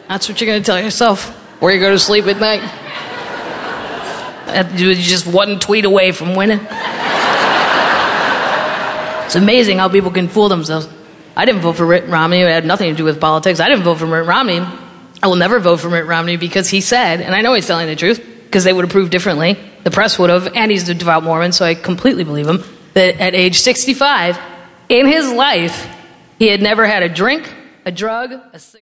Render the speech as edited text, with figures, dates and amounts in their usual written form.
That's what you're going to tell yourself before you go to sleep at night. You're just one tweet away from winning. It's amazing how people can fool themselves. I didn't vote for Mitt Romney. It had nothing to do with politics. I didn't vote for Mitt Romney. I will never vote for Mitt Romney because he said, and I know he's telling the truth, because they would have proved differently. The press would have, and he's a devout Mormon, so I completely believe him, that at age 65, in his life, he had never had a drink, a drug, a cigarette.